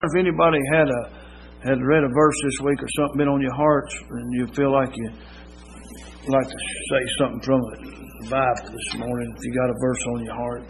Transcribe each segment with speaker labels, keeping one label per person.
Speaker 1: If anybody had read a verse this week or something been on your hearts, and you feel like you like to say something from the Bible this morning, if you got a verse on your heart,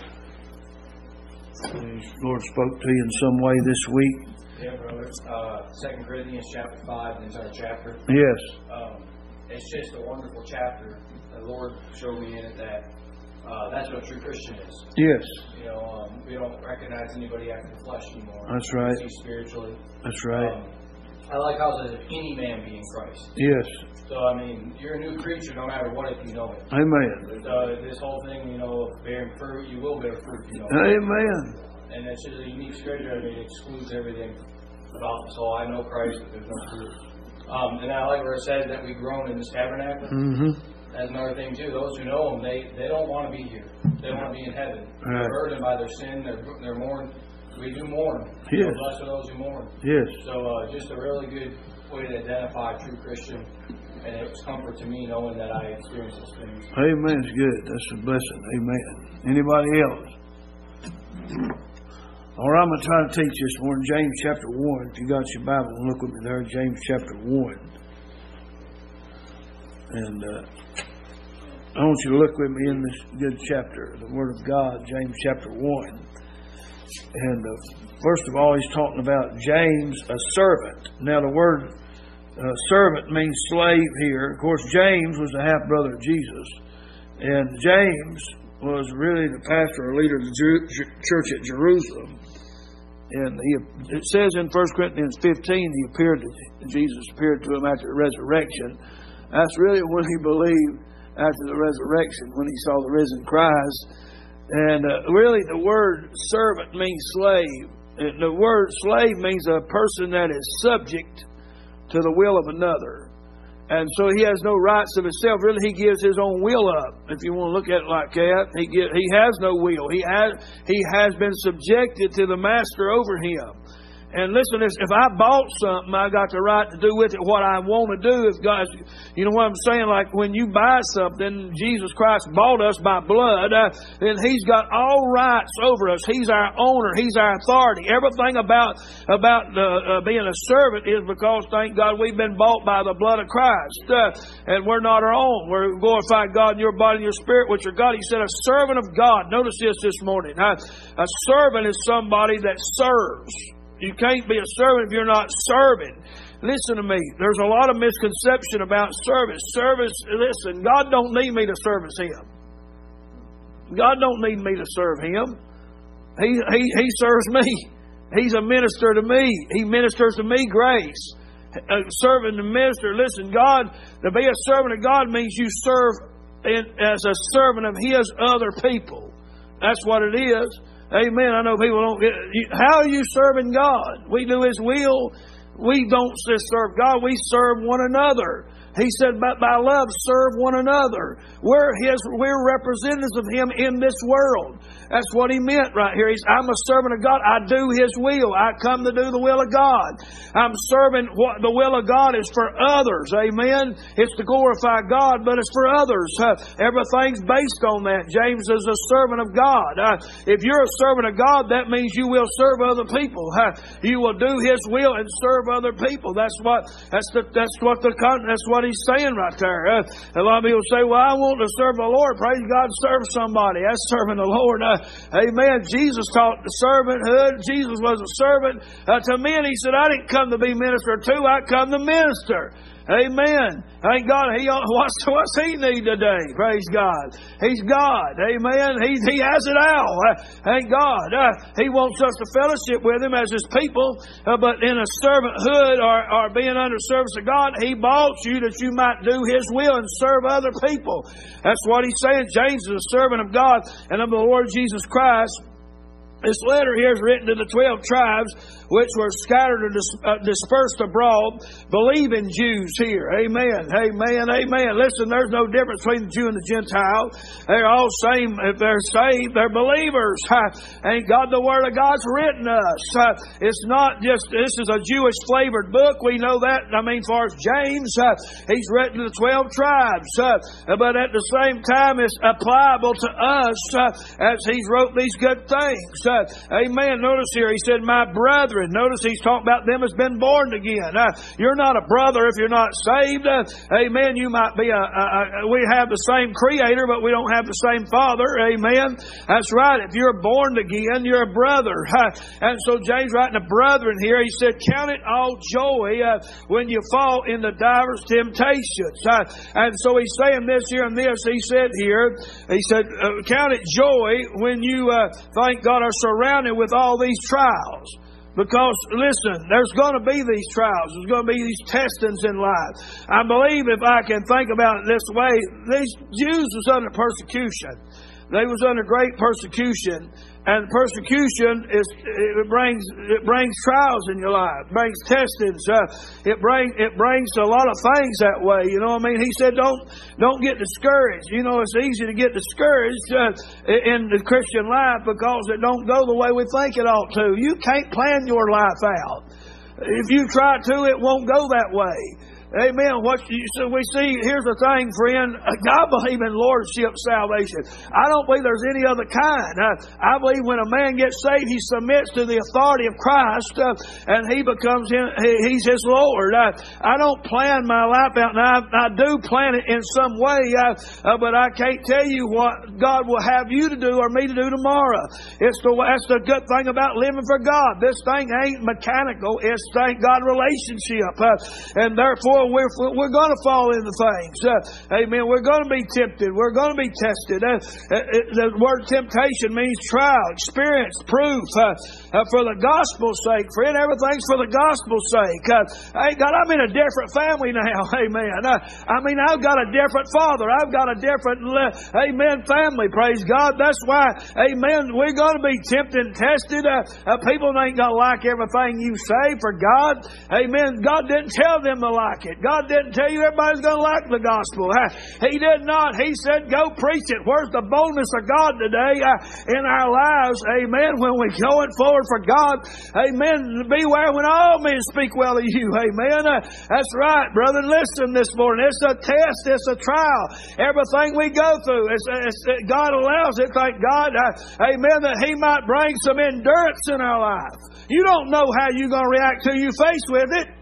Speaker 1: the Lord spoke to you in some way this week.
Speaker 2: Yeah, brother. 2 Corinthians chapter 5, the entire chapter.
Speaker 1: Yes.
Speaker 2: It's just a wonderful chapter. The Lord showed me in it that that's what a true Christian is.
Speaker 1: Yes.
Speaker 2: You know, we don't recognize anybody acting flesh anymore.
Speaker 1: That's right.
Speaker 2: We see spiritually.
Speaker 1: That's right.
Speaker 2: I like how it says, if any man be in Christ.
Speaker 1: Yes.
Speaker 2: So, I mean, you're a new creature no matter what if you know it.
Speaker 1: Amen.
Speaker 2: This whole thing, you know, of bearing fruit, you will bear fruit, you know.
Speaker 1: Amen.
Speaker 2: And it's just a unique scripture. I mean, it excludes everything about the soul. I know Christ, but there's no fruit. And I like where it says that we groan in this tabernacle.
Speaker 1: Mm-hmm.
Speaker 2: That's another thing too. Those who know Him, they don't want to be here. They want to be in heaven.
Speaker 1: Right.
Speaker 2: They're burdened by their sin. They're mourned. We do mourn.
Speaker 1: Yes.
Speaker 2: Blessed are those who mourn.
Speaker 1: Yes.
Speaker 2: So just a really good way to identify a true Christian, and it was comfort to me knowing that I experienced those things.
Speaker 1: Amen. It's good. That's a blessing. Amen. Anybody else? All right, I'm going to try to teach this morning. James chapter 1. If you got your Bible, look with me there. James chapter 1. And I want you to look with me in this good chapter, the Word of God, James chapter 1. And first of all, he's talking about James, a servant. Now, the word servant means slave here. Of course, James was the half-brother of Jesus. And James was really the pastor or leader of the church at Jerusalem. And it says in 1 Corinthians 15, Jesus appeared to him after the resurrection. That's really what he believed after the resurrection, when he saw the risen Christ. And really the word servant means slave. And the word slave means a person that is subject to the will of another. And so he has no rights of himself. Really, he gives his own will up. If you want to look at it like that, he has no will. He has been subjected to the master over him. And listen to this, if I bought something, I got the right to do with it what I want to do. If God, you know what I'm saying? Like when you buy something, Jesus Christ bought us by blood, then He's got all rights over us. He's our owner. He's our authority. Everything about being a servant is because, thank God, we've been bought by the blood of Christ. And we're not our own. We're glorifying God in your body and your spirit, which are God. He said, a servant of God. Notice this morning. A servant is somebody that serves. You can't be a servant if you're not serving. Listen to me. There's a lot of misconception about service. Service, listen, God don't need me to service Him. God don't need me to serve Him. He serves me. He's a minister to me. He ministers to me grace. Serving the minister. Listen, God, to be a servant of God means you serve as a servant of His other people. That's what it is. Amen. I know people don't get... How are you serving God? We do His will. We don't just serve God. We serve one another. He said, but by love, serve one another. We're representatives of Him in this world. That's what He meant right here. I'm a servant of God. I do His will. I come to do the will of God. I'm serving what the will of God is for others. Amen. It's to glorify God, but it's for others. Everything's based on that. James is a servant of God. If you're a servant of God, that means you will serve other people. You will do His will and serve other people. That's what He's saying right there. A lot of people say, well, I want to serve the Lord. Praise God, serve somebody. That's serving the Lord. Amen. Jesus taught the servanthood. Jesus was a servant to men. He said, I didn't come to be ministered to. I come to minister. Amen. Thank God. What's He need today? Praise God. He's God. Amen. He has it all. Thank God. He wants us to fellowship with Him as His people. But in a servanthood or being under service of God, He bought you that you might do His will and serve other people. That's what He's saying. James is a servant of God and of the Lord Jesus Christ. This letter here is written to the 12 tribes which were scattered or dispersed abroad, believing Jews here. Amen. Amen. Amen. Listen, there's no difference between the Jew and the Gentile. They're all same. If they're saved, they're believers. Ain't God, the Word of God's written us. It's not just, this is a Jewish flavored book. We know that. I mean, as far as James, he's written to the 12 tribes. But at the same time, it's applicable to us as he's wrote these good things. Amen. Notice here, he said, my brethren, brethren. Notice he's talking about them as been born again. You're not a brother if you're not saved. Amen. You might be we have the same Creator, but we don't have the same Father. Amen. That's right. If you're born again, you're a brother. And so James writing to brethren here, he said, count it all joy when you fall into divers temptations. And so he's saying this here and this. He said here, he said, count it joy when you, thank God, are surrounded with all these trials. Because, listen, there's going to be these trials. There's going to be these testings in life. I believe, if I can think about it this way, these Jews was under persecution. They was under great persecution. And persecution it brings trials in your life. It brings testings. It brings a lot of things that way. You know what I mean? He said, don't get discouraged. You know, it's easy to get discouraged in the Christian life because it don't go the way we think it ought to. You can't plan your life out. If you try to, it won't go that way. Amen. So we see, here's the thing, friend. I believe in lordship salvation. I don't believe there's any other kind. I believe when a man gets saved, he submits to the authority of Christ, and he becomes he's his Lord. I don't plan my life out. Now, I do plan it in some way, but I can't tell you what God will have you to do or me to do tomorrow. That's the good thing about living for God. This thing ain't mechanical. It's, thank God, relationship. And therefore, we're going to fall into things. Amen. We're going to be tempted. We're going to be tested. The word temptation means trial, experience, proof. For the gospel's sake, friend, everything's for the gospel's sake. God, I'm in a different family now. Amen. I've got a different father. I've got a different, amen, family. Praise God. That's why, amen, we're going to be tempted and tested. People ain't going to like everything you say for God. Amen. God didn't tell them to like it. God didn't tell you everybody's going to like the gospel. He did not. He said, go preach it. Where's the boldness of God today in our lives? Amen. When we're going forward for God. Amen. Beware when all men speak well of you. Amen. That's right, brother. Listen this morning. It's a test. It's a trial. Everything we go through, God allows it. Thank God. Amen. That He might bring some endurance in our life. You don't know how you're going to react till you're faced with it.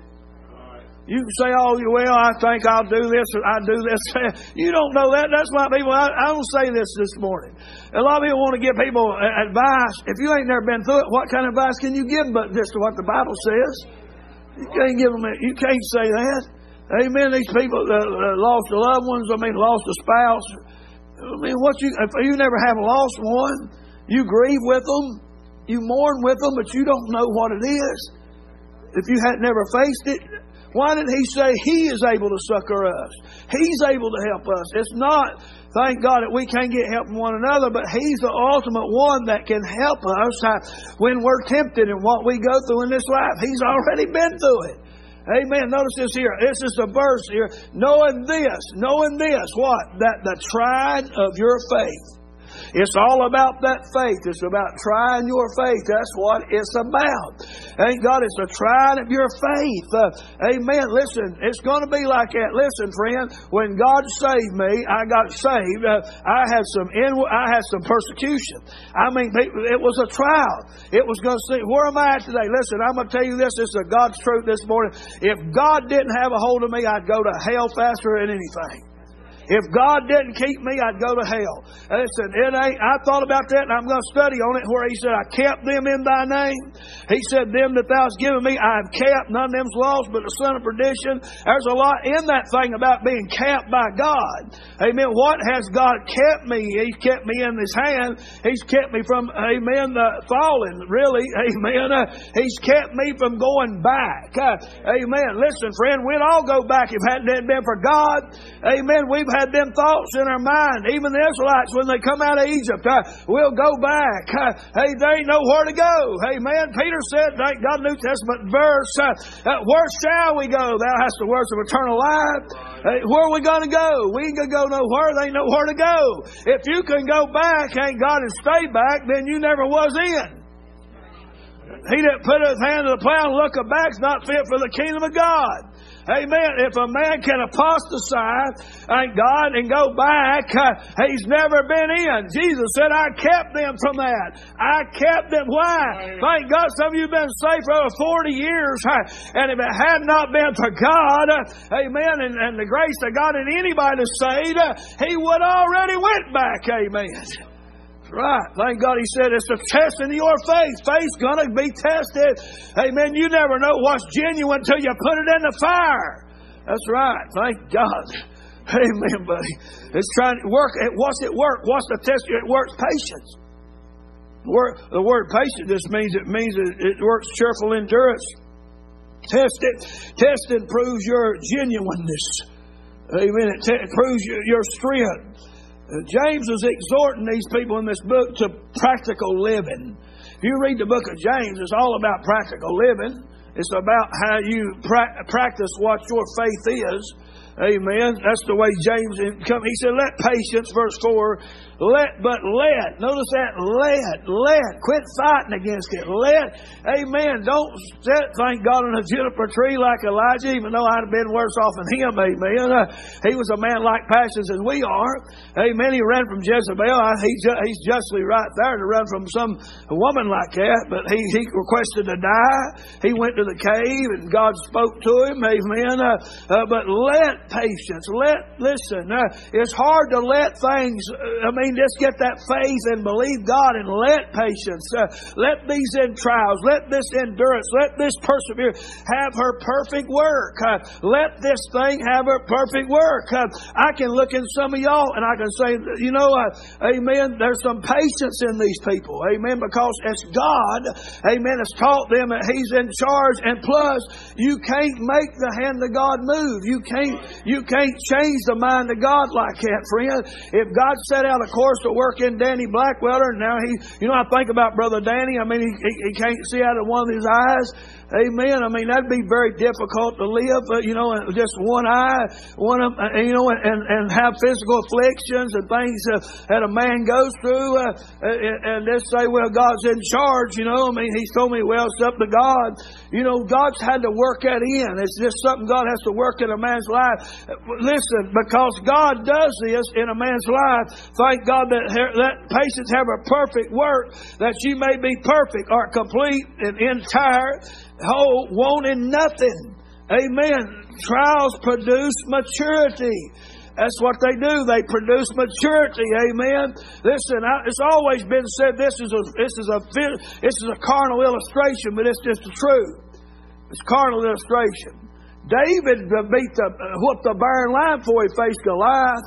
Speaker 1: You can say, oh, well, I think I'll do this or I do this. You don't know that. That's why people, I don't say this morning. A lot of people want to give people advice. If you ain't never been through it, what kind of advice can you give but just what the Bible says? You can't give them, you can't say that. Amen. These people lost their loved ones, lost a spouse. If you never have lost one, you grieve with them, you mourn with them, but you don't know what it is. If you had never faced it, why did He say He is able to succor us? He's able to help us. It's not, thank God, that we can't get help from one another, but He's the ultimate one that can help us when we're tempted in what we go through in this life. He's already been through it. Amen. Notice this here. This is the verse here. Knowing this, what? That the trying of your faith. It's all about that faith. It's about trying your faith. That's what it's about. Thank God, it's a trying of your faith. Amen. Listen, it's going to be like that. Listen, friend, when God saved me, I got saved. I had some persecution. It was a trial. It was going to see, where am I at today? Listen, I'm going to tell you this. This is God's truth this morning. If God didn't have a hold of me, I'd go to hell faster than anything. If God didn't keep me, I'd go to hell. Listen, I thought about that, and I'm going to study on it, where He said, I kept them in Thy name. He said, them that Thou hast given me, I have kept. None of them's lost, but the son of perdition. There's a lot in that thing about being kept by God. Amen. What has God kept me? He's kept me in His hand. He's kept me from, amen, falling, really. Amen. He's kept me from going back. Amen. Listen, friend, we'd all go back if it hadn't been for God. Amen. We've had them thoughts in our mind. Even the Israelites, when they come out of Egypt, we'll go back. Hey, there ain't nowhere to go. Amen. Peter said, thank God, New Testament verse, where shall we go? Thou hast the words of eternal life. Where are we going to go? We ain't going to go nowhere. There ain't nowhere to go. If you can go back, thank God, and stay back, then you never was in. He that put his hand to the plow and looketh back is not fit for the kingdom of God. Amen. If a man can apostatize, thank God, and go back, he's never been in. Jesus said, I kept them from that. I kept them. Why? Thank God some of you have been saved for over 40 years. And if it had not been for God, amen, and the grace of God in anybody that's saved, he would already went back. Amen. Right. Thank God he said it's a test in your faith. Faith's going to be tested. Amen. You never know what's genuine until you put it in the fire. That's right. Thank God. Amen, buddy. It's trying to work. What's it work? What's the test? It works patience. The word patience just means it works cheerful endurance. Testing proves your genuineness. Amen. It proves your strength. James is exhorting these people in this book to practical living. If you read the book of James, it's all about practical living. It's about how you practice what your faith is. Amen. That's the way James come. He said, let patience, verse 4, let. Notice that, let. Quit fighting against it. Let. Amen. Don't sit, thank God, on a juniper tree like Elijah, even though I'd have been worse off than him. Amen. He was a man like passions as we are. Amen. He ran from Jezebel. He's justly right there to run from some woman like that, but he requested to die. He went to the cave and God spoke to him. Amen. But let patience. Listen, it's hard to let things, just get that faith and believe God and let patience. Let these trials, let this endurance, let this perseverance have her perfect work. Let this thing have her perfect work. I can look in some of y'all and I can say, amen, there's some patience in these people. Amen, because it's God, amen, has taught them that He's in charge, and plus, you can't make the hand of God move. You can't change the mind of God like that, friend. If God set out a course to work in Danny Blackwelder, and now I think about Brother Danny. He can't see out of one of his eyes. Amen. That'd be very difficult to live, just one eye, and have physical afflictions and things that a man goes through, and just say, well, God's in charge, He's told me, well, it's up to God. God's had to work that in. It's just something God has to work in a man's life. Listen, because God does this in a man's life, thank God that patience have a perfect work, that you may be perfect or complete and entire, whole, wanting nothing. Amen. Trials produce maturity. That's what they do. They produce maturity. Amen. Listen, it's always been said this is a carnal illustration, but it's just the truth. It's carnal illustration. David whooped the barren lion before he faced Goliath.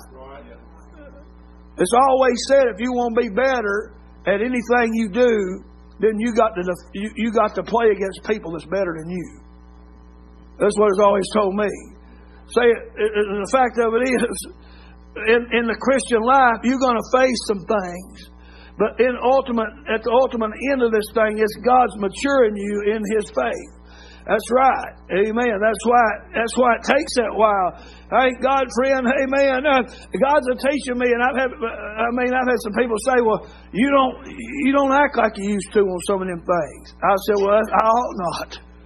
Speaker 1: It's always said if you want to be better at anything you do, then you got to play against people that's better than you. That's what it's always told me. The fact of it is, in the Christian life, you're going to face some things. But at the ultimate end of this thing is God's maturing you in His faith. That's right. Amen. That's why it takes that while. Thank God, friend. Amen. God's teaching me, and I've had some people say, well, you don't act like you used to on some of them things. I said, well, I ought not.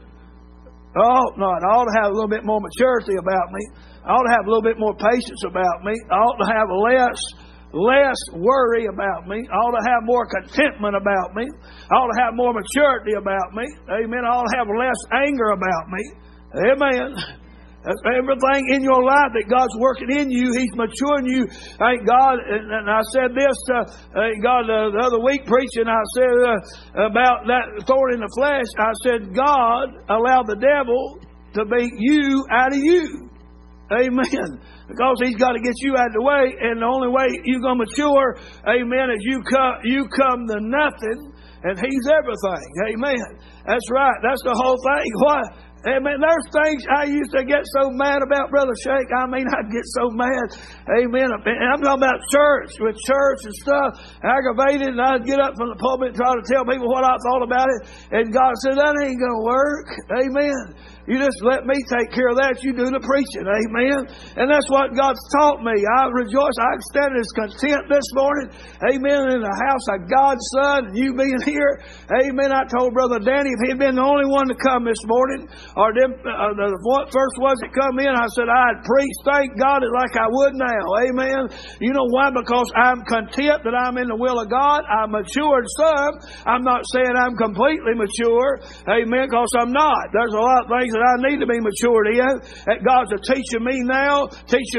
Speaker 1: I ought to have a little bit more maturity about me. I ought to have a little bit more patience about me. I ought to have less worry about me. I ought to have more contentment about me. I ought to have more maturity about me. Amen. I ought to have less anger about me. Amen. That's everything in your life that God's working in you. He's maturing you. Thank God. And I said this to God the other week preaching. I said about that thorn in the flesh. I said God allowed the devil to beat you out of you. Amen. Because he's got to get you out of the way. And the only way you're going to mature, amen, is you come to nothing and He's everything. Amen. That's right. That's the whole thing. What? Amen. There's things I used to get so mad about, Brother Shake. I'd get so mad. Amen. And I'm talking about with church and stuff, aggravated, and I'd get up from the pulpit and try to tell people what I thought about it. And God said, that ain't going to work. Amen. You just let me take care of that. You do the preaching. Amen. And that's what God's taught me. I rejoice. I extend His content this morning. Amen. In the house of God's Son, and you being here. Amen. I told Brother Danny if he'd been the only one to come this morning, or the first ones that come in, I said I'd preach. Thank God like I would now. Amen. You know why? Because I'm content that I'm in the will of God. I'm matured some. I'm not saying I'm completely mature. Amen. Because I'm not. There's a lot of things that I need to be matured in. That God's teaching me now.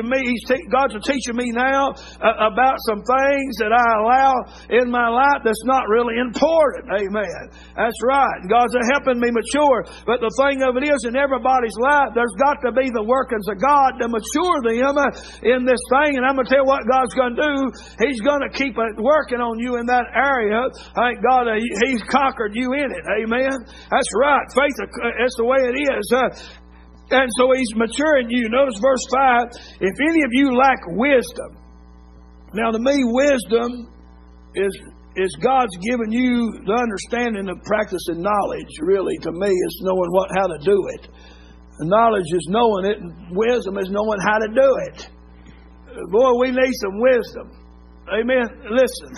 Speaker 1: God's teaching me now about some things that I allow in my life that's not really important. Amen. That's right. God's helping me mature. But the thing of it is, in everybody's life, there's got to be the workings of God to mature them in this thing. And I'm going to tell you what God's going to do. He's going to keep working on you in that area. Thank God He's conquered you in it. Amen. That's right. Faith, that's the way it is. And so He's maturing you. Notice verse 5. If any of you lack wisdom. Now to me, wisdom is God's given you the understanding of practice and knowledge. Really, to me, it's knowing how to do it. Knowledge is knowing it, and wisdom is knowing how to do it. Boy, we need some wisdom. Amen. Listen,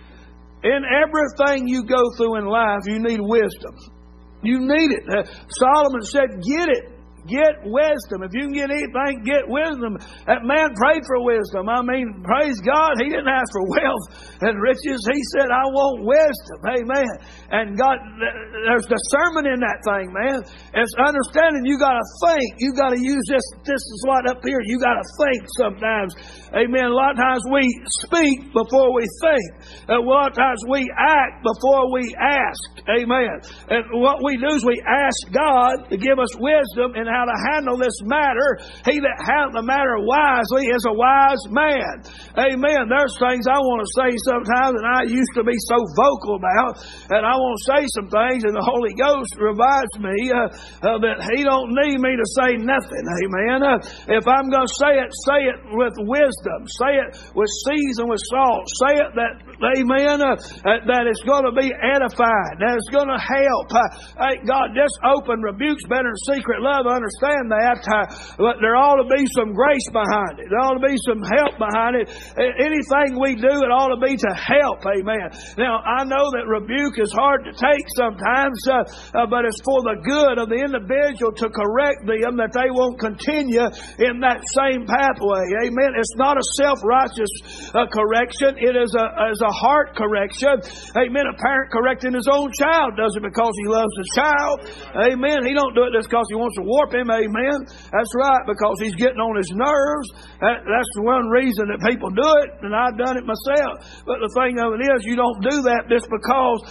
Speaker 1: in everything you go through in life, you need wisdom. You need it. Solomon said, get it. Get wisdom. If you can get anything, get wisdom. That man prayed for wisdom. I mean, praise God. He didn't ask for wealth and riches. He said, I want wisdom. Amen. And God, there's discernment in that thing, man. It's understanding you got to think. You got to use this. This is what up here. You got to think sometimes. Amen. A lot of times we speak before we think. A lot of times we act before we ask. Amen. And what we do is we ask God to give us wisdom and how to handle this matter. He that handles the matter wisely is a wise man. Amen. There's things I want to say sometimes and I used to be so vocal about, and I want to say some things, and the Holy Ghost reminds me that He don't need me to say nothing. Amen. If I'm going to say it with wisdom. Say it with season, with salt. Say it that, amen, that it's going to be edifying, that it's going to help. God, just open rebukes better than secret love. Understand that, but there ought to be some grace behind it. There ought to be some help behind it. Anything we do, it ought to be to help. Amen. Now, I know that rebuke is hard to take sometimes, but it's for the good of the individual to correct them, that they won't continue in that same pathway. Amen. It's not a self-righteous correction. It is a heart correction. Amen. A parent correcting his own child does it because he loves his child. Amen. He don't do it just because he wants to warp him. Amen. That's right, because he's getting on his nerves. That's the one reason that people do it, and I've done it myself. But the thing of it is, you don't do that just because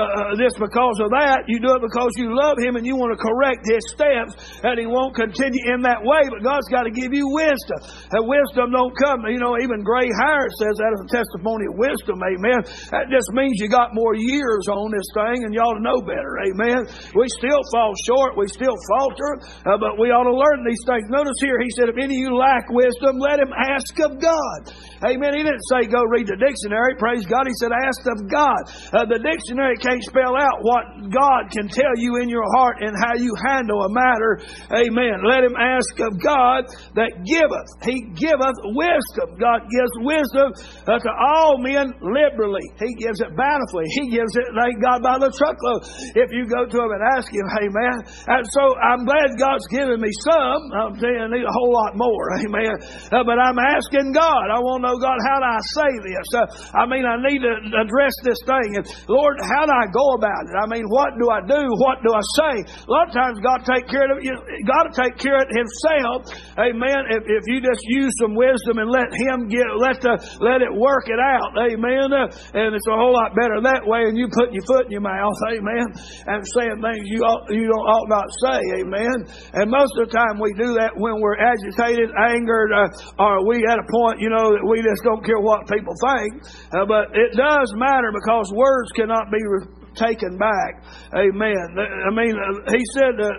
Speaker 1: of that. You do it because you love him and you want to correct his steps, and he won't continue in that way. But God's got to give you wisdom. And wisdom don't come. You know, even gray hair says that as a testimony of wisdom. Amen. That just means you got more years on this thing, and you ought to know better. Amen. We still fall short. We still falter. But we ought to learn these things. Notice here, he said, if any of you lack wisdom, let him ask of God. Amen. He didn't say go read the dictionary. Praise God. He said ask of God. The dictionary can't spell out what God can tell you in your heart and how you handle a matter. Amen. Let him ask of God that giveth. He giveth wisdom. God gives wisdom to all men liberally. He gives it bountifully. He gives it, thank God, by the truckload. If you go to him and ask him, amen. And so I'm glad God's given me some. I'm telling you, I need a whole lot more. Amen. But I'm asking God. I want to know, God, how do I say this? I need to address this thing. And Lord, how do I go about it? I mean, what do I do? What do I say? A lot of times God take care of it. God will take care of it Himself. Amen. If you just use some wisdom and let Him let it work it out. Amen. And it's a whole lot better that way than you putting your foot in your mouth. Amen. And saying things you ought not say. Amen. And most of the time we do that when we're agitated, angered, or we at a point, that we just don't care what people think. But it does matter, because words cannot be taken back. Amen. I mean, he said that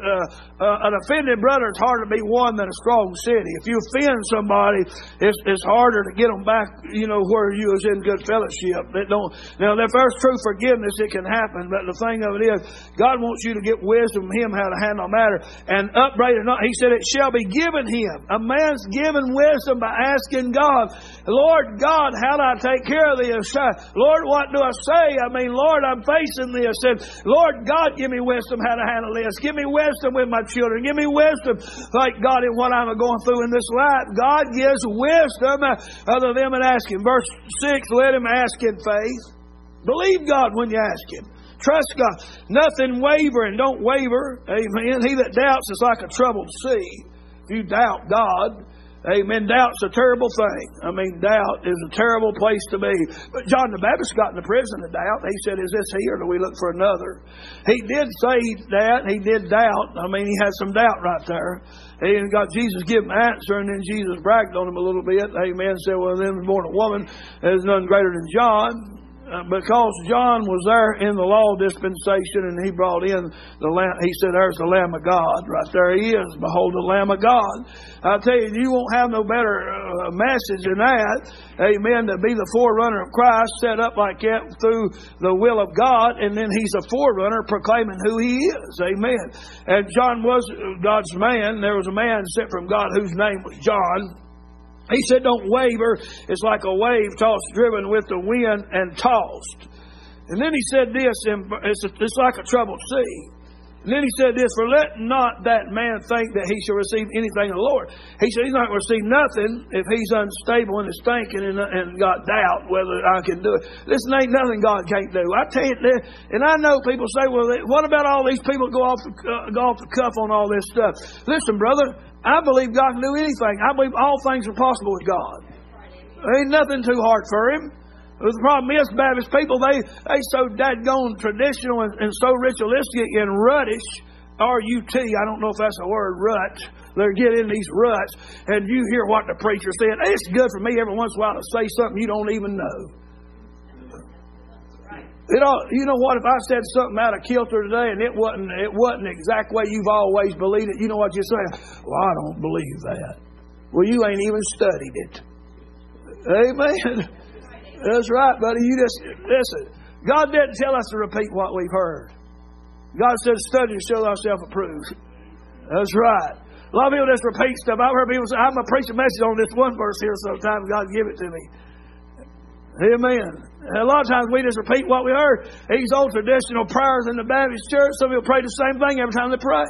Speaker 1: an offended brother is harder to be won than a strong city. If you offend somebody, it's harder to get them back, where you was in good fellowship. Now, if there's true forgiveness, it can happen. But the thing of it is, God wants you to get wisdom from Him how to handle a matter. And upbraid or not, He said, it shall be given him. A man's given wisdom by asking God, Lord God, how do I take care of this? Lord, what do I say? I mean, Lord, I'm facing this. And Lord God, give me wisdom how to handle this. Give me wisdom with my children. Give me wisdom, like God, in what I'm going through in this life. God gives wisdom other than asking. Verse 6, let him ask in faith. Believe God when you ask Him. Trust God. Nothing wavering. Don't waver. Amen. He that doubts is like a troubled sea. If you doubt God, amen, doubt's a terrible thing. I mean, doubt is a terrible place to be. But John the Baptist got into prison to doubt. He said, is this he or do we look for another? He did say that. He did doubt. I mean, he had some doubt right there. And got Jesus give him an answer, and then Jesus bragged on him a little bit. Amen. Said, well, then was born a woman. There's none greater than John. Because John was there in the law dispensation and he brought in the Lamb. He said, there's the Lamb of God. Right there He is. Behold the Lamb of God. I tell you, you won't have no better message than that. Amen. To be the forerunner of Christ, set up like that through the will of God. And then He's a forerunner proclaiming who He is. Amen. And John was God's man. There was a man sent from God whose name was John. He said, don't waver. It's like a wave tossed, driven with the wind and tossed. And then He said this, it's like a troubled sea. And then He said this, for let not that man think that he shall receive anything of the Lord. He said he's not going to receive nothing if he's unstable and is thinking and got doubt whether I can do it. Listen, ain't nothing God can't do. I tell you, and I know people say, well, what about all these people go off the cuff on all this stuff? Listen, brother, I believe God can do anything. I believe all things are possible with God. There ain't nothing too hard for Him. The problem is, Baptist people, they so dadgone traditional and so ritualistic and ruttish. R-U-T, I don't know if that's a word, rut. They get in these ruts, and you hear what the preacher's saying. It's good for me every once in a while to say something you don't even know. You know what? If I said something out of kilter today and it wasn't the exact way you've always believed it, you know what you're saying? Well, I don't believe that. Well, you ain't even studied it. Amen. That's right, buddy. You just listen. God didn't tell us to repeat what we've heard. God said, "Study to show thyself approved." That's right. A lot of people just repeat stuff. I've heard people say, "I'm going to preach a message on this one verse here sometime. God give it to me." Amen. And a lot of times we just repeat what we heard. These old traditional prayers in the Baptist church, some people pray the same thing every time they pray.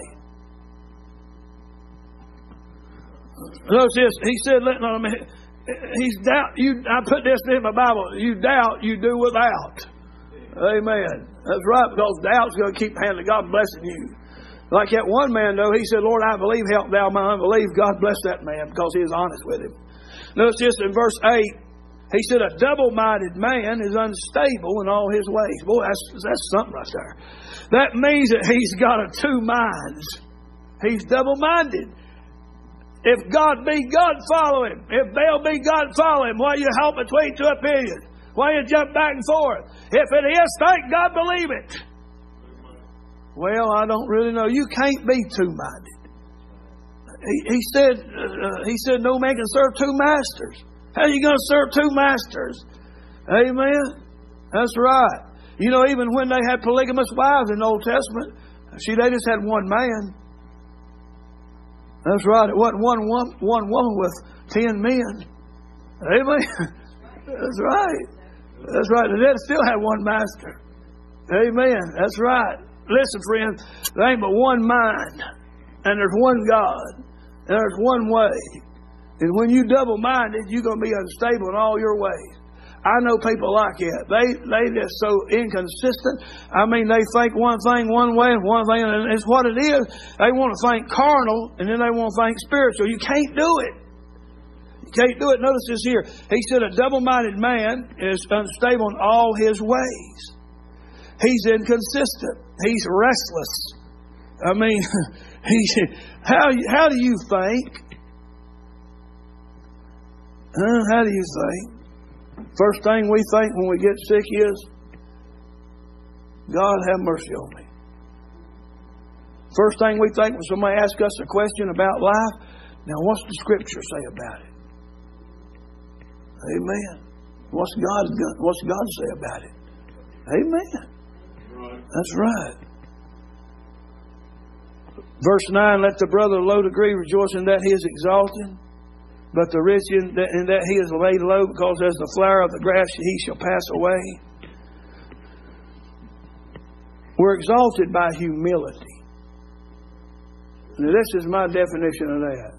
Speaker 1: Notice this. He said, he's doubt. I put this in my Bible. You doubt, you do without. Amen. That's right, because doubt's going to keep the hand of God blessing you. Like that one man, though, he said, "Lord, I believe, help thou my unbelief." God bless that man because he was honest with Him. Notice this in verse 8. He said, a double-minded man is unstable in all his ways. Boy, that's something right there. That means that he's got two minds. He's double-minded. If God be God, follow Him. If Baal be God, follow Him. Why you halt between two opinions? Why you jump back and forth? If it is, thank God, believe it. Well, I don't really know. You can't be two-minded. He said, no man can serve two masters. How are you going to serve two masters? Amen. That's right. You know, even when they had polygamous wives in the Old Testament, they just had one man. That's right. It wasn't one woman with 10 men. Amen. That's right. That's right. They still had one master. Amen. That's right. Listen, friends, there ain't but one mind, and there's one God, and there's one way. And when you double-minded, you're going to be unstable in all your ways. I know people like that. They just so inconsistent. I mean, they think one thing one way and one thing, and it's what it is. They want to think carnal, and then they want to think spiritual. You can't do it. You can't do it. Notice this here. He said a double-minded man is unstable in all his ways. He's inconsistent. He's restless. I mean, how do you think? How do you think? First thing we think when we get sick is, God have mercy on me. First thing we think when somebody asks us a question about life, now what's the Scripture say about it? Amen. What's God say about it? Amen. That's right. Verse 9, let the brother of low degree rejoice in that he is exalted, but the rich in that he is laid low, because as the flower of the grass he shall pass away. We're exalted by humility. Now, this is my definition of that.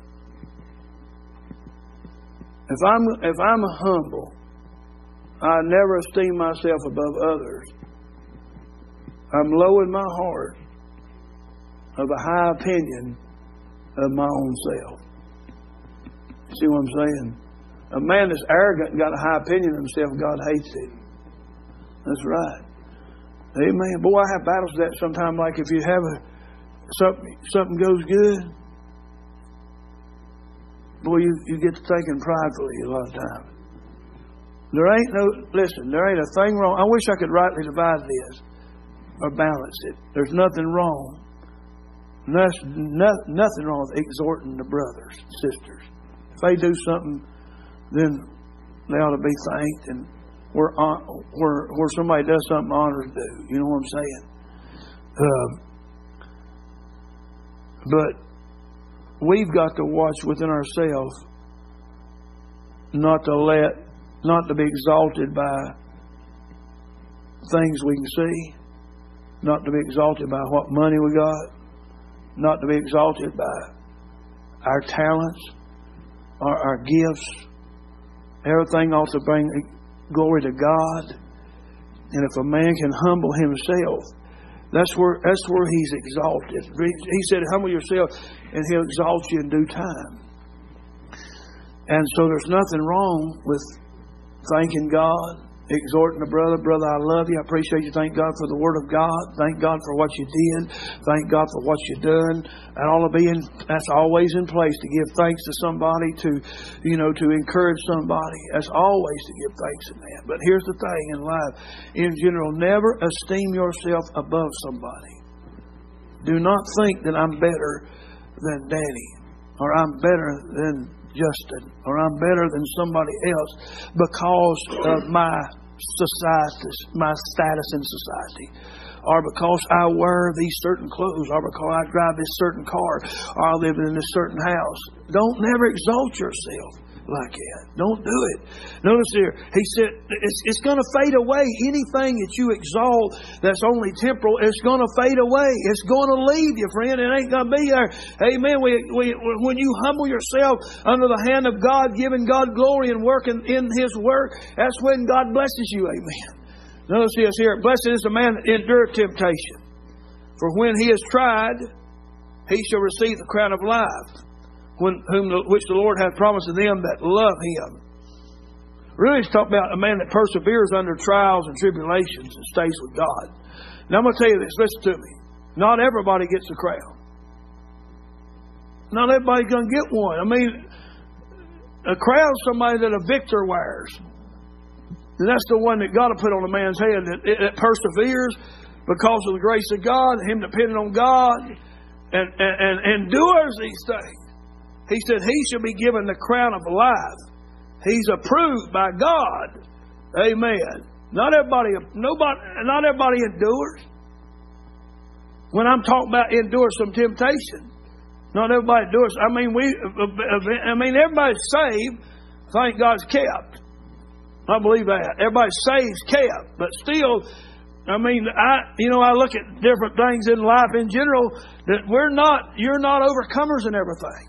Speaker 1: If I'm humble, I never esteem myself above others. I'm low in my heart of a high opinion of my own self. See what I'm saying? A man that's arrogant and got a high opinion of himself, God hates it. That's right. Amen. Boy, I have battles with that sometimes. Like if you have something goes good, boy, you get to thinking pridefully a lot of times. There ain't a thing wrong. I wish I could rightly divide this or balance it. There's nothing wrong. Nothing wrong with exhorting the brothers and sisters. If they do something, then they ought to be thanked, and where somebody does something, honors due. You know what I'm saying? But we've got to watch within ourselves not to be exalted by things we can see, not to be exalted by what money we got, not to be exalted by our talents, our gifts. Everything ought to bring glory to God. And if a man can humble himself, that's where he's exalted. He said, humble yourself and he'll exalt you in due time. And so there's nothing wrong with thanking God, exhorting a brother, I love you. I appreciate you. Thank God for the Word of God. Thank God for what you did. Thank God for what you've done. That's always in place to give thanks to somebody, to encourage somebody. That's always to give thanks in that. But here's the thing in life, in general, never esteem yourself above somebody. Do not think that I'm better than Danny, or I'm better than Justin, or I'm better than somebody else because of my status in society, or because I wear these certain clothes, or because I drive this certain car, or I live in this certain house. Don't never exalt yourself like that. Don't do it. Notice here, he said it's going to fade away. Anything that you exalt that's only temporal, it's going to fade away. It's going to leave you, friend. It ain't going to be there. Amen. When you humble yourself under the hand of God, giving God glory and working in His work, that's when God blesses you. Amen. Notice this here. Blessed is the man that endureth temptation, for when he is tried, he shall receive the crown of life, which the Lord hath promised to them that love Him. Really, it's talking about a man that perseveres under trials and tribulations and stays with God. Now, I'm going to tell you this. Listen to me. Not everybody gets a crown. Not everybody's going to get one. I mean, a crown is somebody that a victor wears. And that's the one that God will put on a man's head that perseveres because of the grace of God, him depending on God, and endures these things. He said he shall be given the crown of life. He's approved by God. Amen. Not everybody endures. When I'm talking about endure some temptation, not everybody endures. I mean, everybody's saved. Thank God's kept. I believe that. Everybody's saved, kept, but still. I look at different things in life in general that you're not overcomers in everything.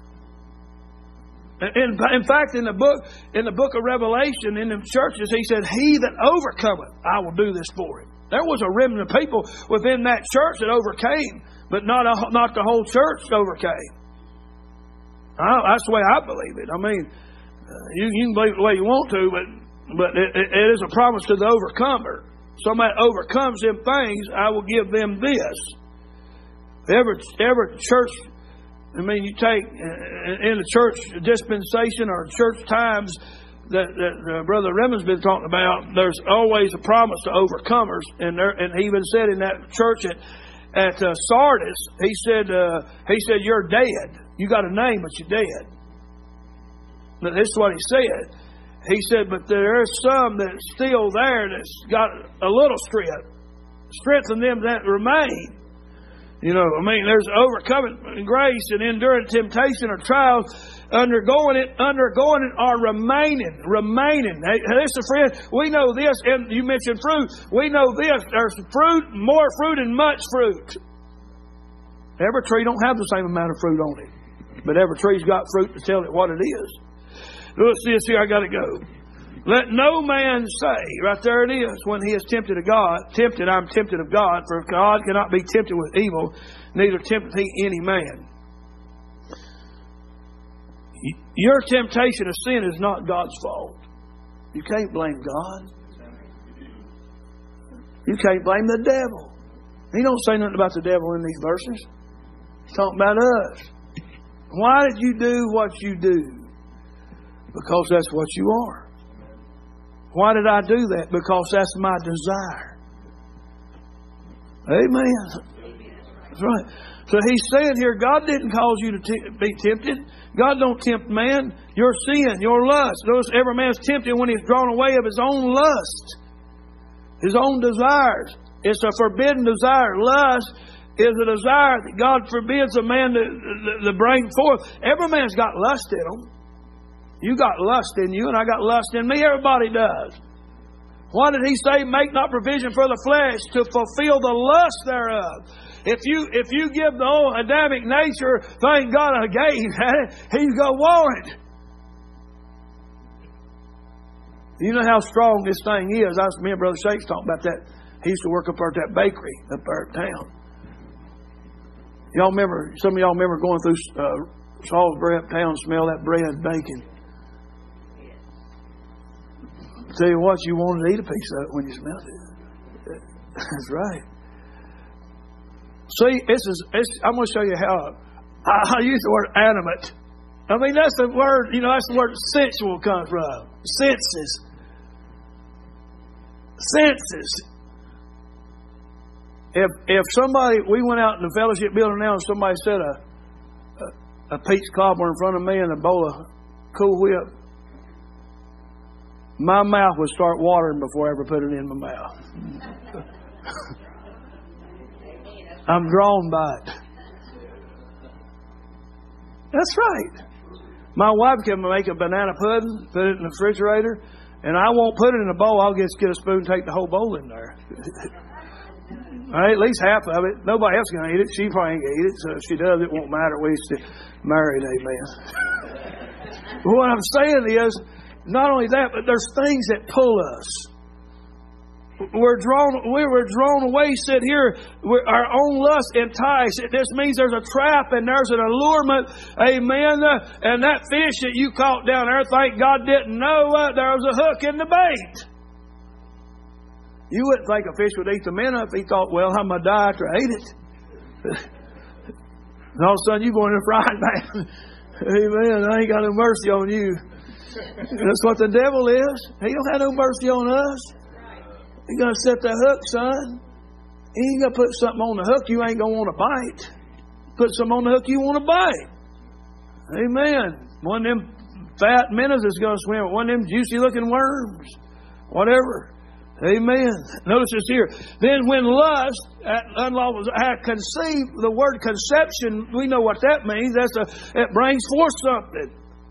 Speaker 1: In fact, in the book of Revelation, in the churches, he said, "He that overcometh, I will do this for him." There was a remnant of people within that church that overcame, but not the whole church overcame. That's the way I believe it. I mean, you can believe it the way you want to, but it is a promise to the overcomer. Somebody overcomes them things, I will give them this. Every church. You take in the church dispensation or church times, that Brother Redmond's been talking about, there's always a promise to overcomers. And he even said in that church at Sardis, he said, you're dead. You got a name, but you're dead. This is what he said. He said, but there's some that's still there that's got a little strength. Strengthen them that remain. You know, I mean, there's overcoming grace and enduring temptation or trials, undergoing it, or remaining. Hey, listen, friend, we know this, and you mentioned fruit. We know this. There's fruit, more fruit, and much fruit. Every tree don't have the same amount of fruit on it, but every tree's got fruit to tell it what it is. Let's see this here. I got to go. Let no man say, right there it is, when he is tempted of God, I'm tempted of God, for God cannot be tempted with evil, neither tempteth he any man. Your temptation of sin is not God's fault. You can't blame God. You can't blame the devil. He don't say nothing about the devil in these verses. He's talking about us. Why did you do what you do? Because that's what you are. Why did I do that? Because that's my desire. Amen. That's right. So he's saying here, God didn't cause you to be tempted. God don't tempt man. Your sin, your lust. Notice every man's tempted when he's drawn away of his own lust, his own desires. It's a forbidden desire. Lust is a desire that God forbids a man to bring forth. Every man's got lust in him. You got lust in you, and I got lust in me. Everybody does. Why did he say, make not provision for the flesh to fulfill the lust thereof? If you give the old Adamic nature, thank God again, he's going to want it. You know how strong this thing is. Me and Brother Shakes talking about that. He used to work up at that bakery up there in town. Y'all remember, some of y'all remember going through Salisbury uptown, smell that bread, bacon. Tell you what, you wanted to eat a piece of it when you smelled it. That's right. See, I'm going to show you how I use the word animate. I mean, that's the word, that's the word sensual comes from. Senses. If somebody, we went out in the fellowship building now and somebody set a peach cobbler in front of me and a bowl of Cool Whip, my mouth would start watering before I ever put it in my mouth. I'm drawn by it. That's right. My wife can make a banana pudding, put it in the refrigerator, and I won't put it in a bowl. I'll just get a spoon and take the whole bowl in there. All right, at least half of it. Nobody else is going to eat it. She probably ain't going to eat it. So if she does, it won't matter. We used to married, amen. But what I'm saying is, not only that, but there's things that pull us. We were drawn away, said here, our own lust entice. This means there's a trap and there's an allurement. Amen. And that fish that you caught down there, thank God didn't know there was a hook in the bait. You wouldn't think a fish would eat the minnow if he thought, well, I'm going to die after I ate it. And all of a sudden you go in the frying pan. Amen. I ain't got no mercy on you. That's what the devil is. He don't have no mercy on us. He's going to set the hook, son. He ain't going to put something on the hook you ain't going to want to bite. Put something on the hook you want to bite. Amen. One of them fat minnows is going to swim with one of them juicy looking worms. Whatever. Amen. Notice this here. Then when lust, unlawful, conceived, the word conception, we know what that means. It brings forth something.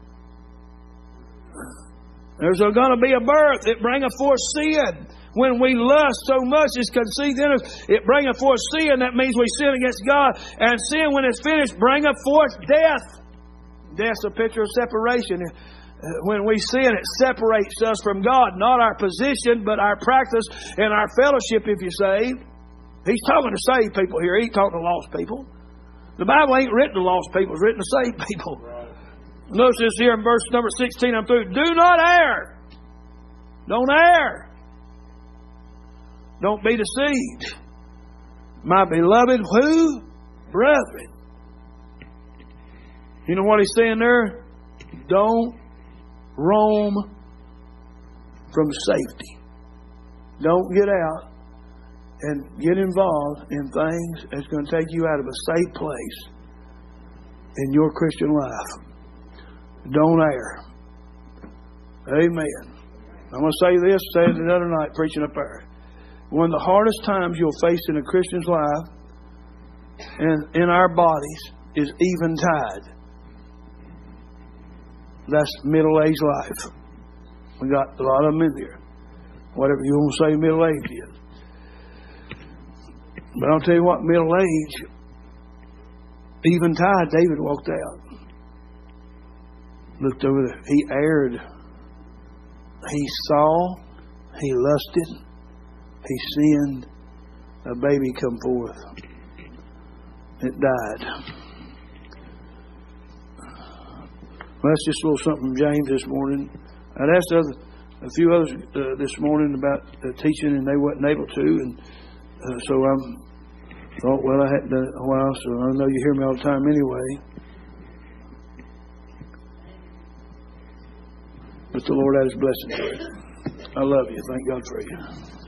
Speaker 1: There's going to be a birth. It bringeth forth sin. When we lust so much, it's conceived in us. It bringeth forth sin. That means we sin against God. And sin, when it's finished, bringeth forth death. Death's a picture of separation. When we sin, it separates us from God. Not our position, but our practice and our fellowship if you're saved. He's talking to saved people here. He ain't talking to lost people. The Bible ain't written to lost people. It's written to saved people. Notice this here in verse number 16. I'm through. Do not err. Don't err. Don't be deceived. My beloved who? Brethren. You know what he's saying there? Don't roam from safety. Don't get out and get involved in things that's going to take you out of a safe place in your Christian life. Don't err. Amen. I'm going to say this, said it the other night preaching up there. One of the hardest times you'll face in a Christian's life and in our bodies is eventide. That's middle-aged life. We got a lot of them in here. Whatever you want to say middle-aged is. But I'll tell you what, middle-age, eventide, David walked out. Looked over there. He erred. He saw. He lusted. He sinned. A baby come forth. It died. Well, that's just a little something from James this morning. I'd asked a few others this morning about teaching, and they wasn't able to. And so I thought, well, I hadn't done it in a while, so I know you hear me all the time anyway. But the Lord had His blessing for it. I love you. Thank God for you.